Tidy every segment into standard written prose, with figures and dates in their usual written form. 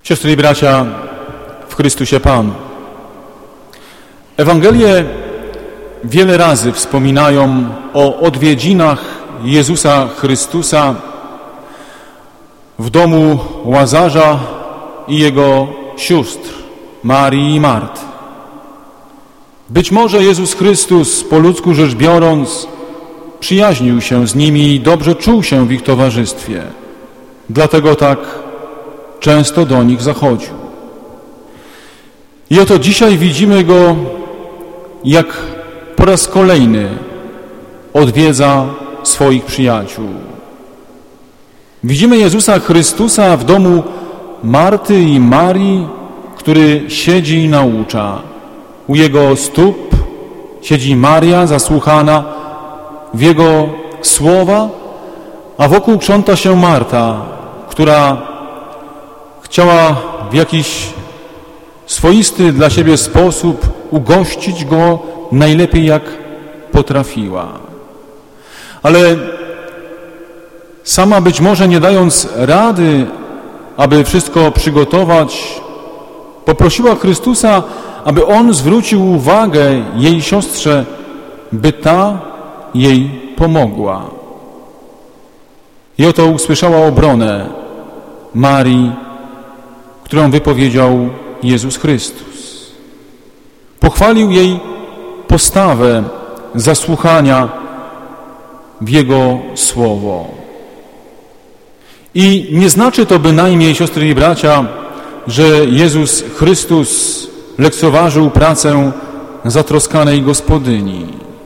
Siostry i bracia w Chrystusie Pan. Ewangelie wiele razy wspominają o odwiedzinach Jezusa Chrystusa w domu Łazarza i jego sióstr, Marii i Marty. Być może Jezus Chrystus, po ludzku rzecz biorąc, przyjaźnił się z nimi i dobrze czuł się w ich towarzystwie. Dlatego tak często do nich zachodził. I oto dzisiaj widzimy Go, jak po raz kolejny odwiedza swoich przyjaciół. Widzimy Jezusa Chrystusa w domu Marty i Marii, który siedzi i naucza. U Jego stóp siedzi Maria zasłuchana w Jego słowa, a wokół krząta się Marta, która chciała w jakiś swoisty dla siebie sposób ugościć Go najlepiej jak potrafiła. Ale sama być może nie dając rady, aby wszystko przygotować, poprosiła Chrystusa, aby On zwrócił uwagę jej siostrze, by ta jej pomogła. I oto usłyszała obronę Marii, którą wypowiedział Jezus Chrystus. Pochwalił jej postawę zasłuchania w Jego słowo. I nie znaczy to bynajmniej, siostry i bracia, że Jezus Chrystus lekceważył pracę zatroskanej gospodyni,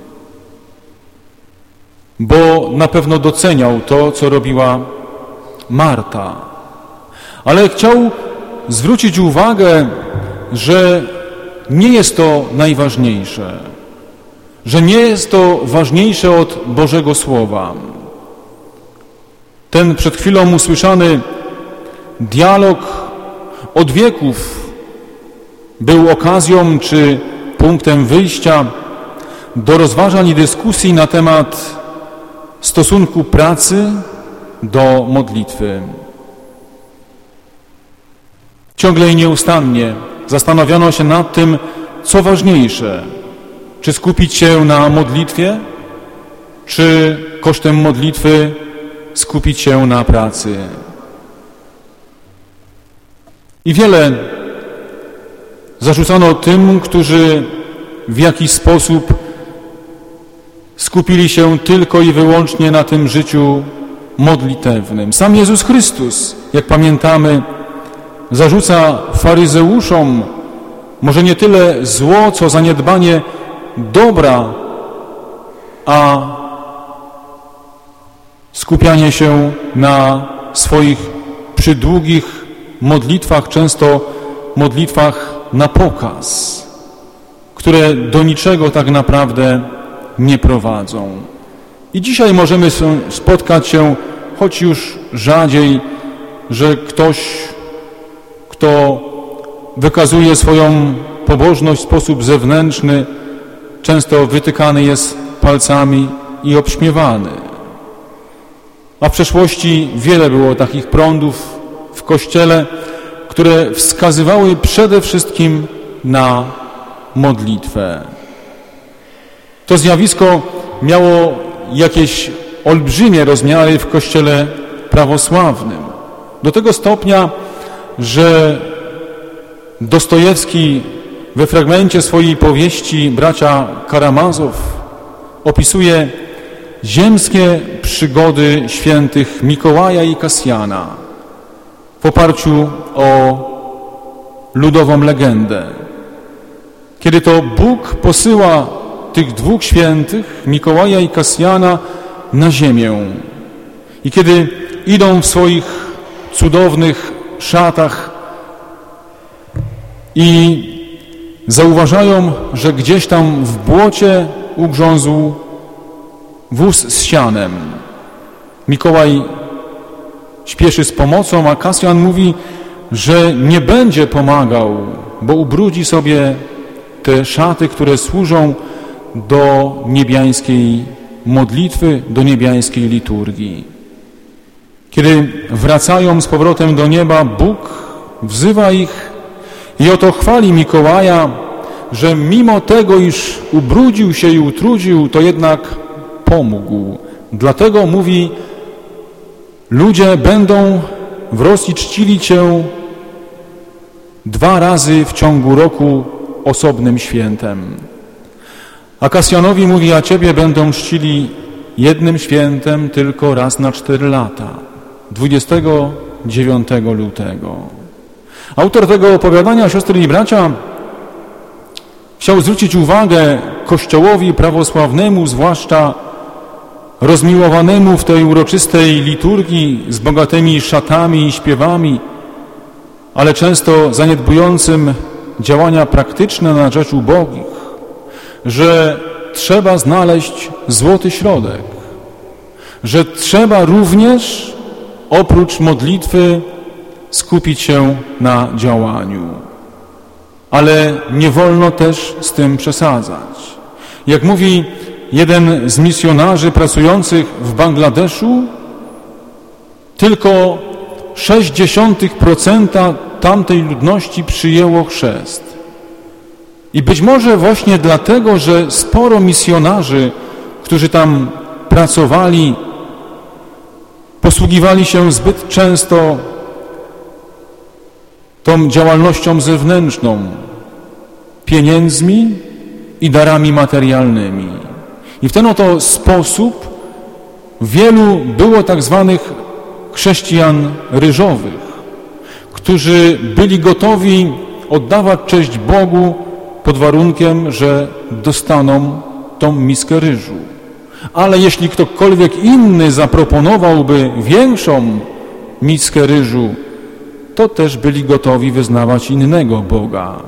bo na pewno doceniał to, co robiła Marta. Ale chciał zwrócić uwagę, że nie jest to najważniejsze, że nie jest to ważniejsze od Bożego Słowa. Ten przed chwilą usłyszany dialog od wieków był okazją czy punktem wyjścia do rozważań i dyskusji na temat stosunku pracy do modlitwy. Ciągle i nieustannie zastanawiano się nad tym, co ważniejsze, czy skupić się na modlitwie, czy kosztem modlitwy skupić się na pracy. I wiele zarzucano tym, którzy w jakiś sposób skupili się tylko i wyłącznie na tym życiu modlitewnym. Sam Jezus Chrystus, jak pamiętamy, zarzuca faryzeuszom może nie tyle zło, co zaniedbanie dobra, a skupianie się na swoich przydługich modlitwach, często modlitwach na pokaz, które do niczego tak naprawdę nie prowadzą. I dzisiaj możemy spotkać się, choć już rzadziej, że ktoś, kto wykazuje swoją pobożność w sposób zewnętrzny, często wytykany jest palcami i obśmiewany. A w przeszłości wiele było takich prądów w Kościele, które wskazywały przede wszystkim na modlitwę. To zjawisko miało jakieś olbrzymie rozmiary w Kościele prawosławnym. Do tego stopnia, że Dostojewski we fragmencie swojej powieści Bracia Karamazow opisuje ziemskie przygody świętych Mikołaja i Kasjana w oparciu o ludową legendę. Kiedy to Bóg posyła tych dwóch świętych, Mikołaja i Kasjana, na ziemię i kiedy idą w swoich cudownych szatach i zauważają, że gdzieś tam w błocie ugrzązł wóz z sianem. Mikołaj śpieszy z pomocą, a Kasjan mówi, że nie będzie pomagał, bo ubrudzi sobie te szaty, które służą do niebiańskiej modlitwy, do niebiańskiej liturgii. Kiedy wracają z powrotem do nieba, Bóg wzywa ich i oto chwali Mikołaja, że mimo tego, iż ubrudził się i utrudził, to jednak pomógł. Dlatego mówi, ludzie będą w Rosji czcili Cię 2 razy w ciągu roku osobnym świętem. A Kasjanowi mówi, a Ciebie będą czcili jednym świętem tylko raz na 4 lata, 29 lutego. Autor tego opowiadania, siostry i bracia, chciał zwrócić uwagę Kościołowi prawosławnemu, zwłaszcza rozmiłowanemu w tej uroczystej liturgii z bogatymi szatami i śpiewami, ale często zaniedbującym działania praktyczne na rzecz ubogich, że trzeba znaleźć złoty środek, że trzeba również oprócz modlitwy skupić się na działaniu. Ale nie wolno też z tym przesadzać. Jak mówi jeden z misjonarzy pracujących w Bangladeszu, tylko 0,6% tamtej ludności przyjęło chrzest. I być może właśnie dlatego, że sporo misjonarzy, którzy tam pracowali, posługiwali się zbyt często tą działalnością zewnętrzną, pieniędzmi i darami materialnymi. I w ten oto sposób wielu było tak zwanych chrześcijan ryżowych, którzy byli gotowi oddawać cześć Bogu pod warunkiem, że dostaną tą miskę ryżu. Ale jeśli ktokolwiek inny zaproponowałby większą miskę ryżu, to też byli gotowi wyznawać innego Boga.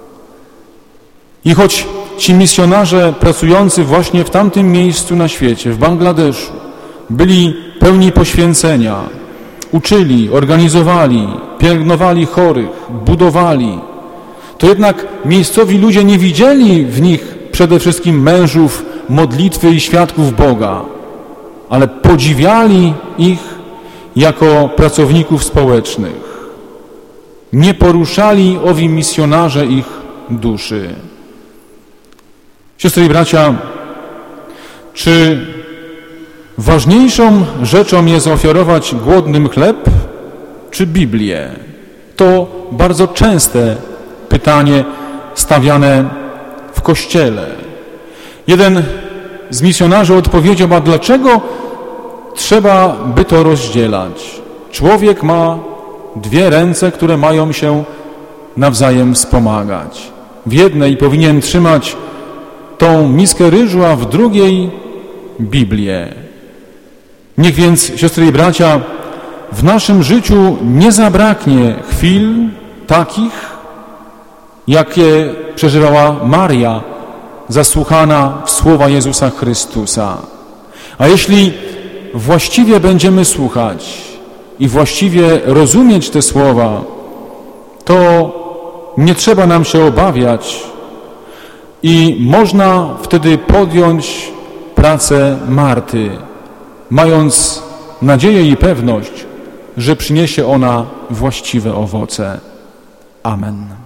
I choć ci misjonarze pracujący właśnie w tamtym miejscu na świecie, w Bangladeszu, byli pełni poświęcenia, uczyli, organizowali, pielęgnowali chorych, budowali, to jednak miejscowi ludzie nie widzieli w nich przede wszystkim mężów modlitwy i świadków Boga, ale podziwiali ich jako pracowników społecznych. Nie poruszali owi misjonarze ich duszy. Siostry i bracia, czy ważniejszą rzeczą jest ofiarować głodnym chleb, czy Biblię? To bardzo częste pytanie stawiane w Kościele. Jeden z misjonarzy odpowiedział, a dlaczego trzeba by to rozdzielać? Człowiek ma 2 ręce, które mają się nawzajem wspomagać. W jednej powinien trzymać tą miskę ryżu, a w drugiej Biblię. Niech więc, siostry i bracia, w naszym życiu nie zabraknie chwil takich, jakie przeżywała Maria, zasłuchana w słowa Jezusa Chrystusa. A jeśli właściwie będziemy słuchać i właściwie rozumieć te słowa, to nie trzeba nam się obawiać i można wtedy podjąć pracę Marty, mając nadzieję i pewność, że przyniesie ona właściwe owoce. Amen.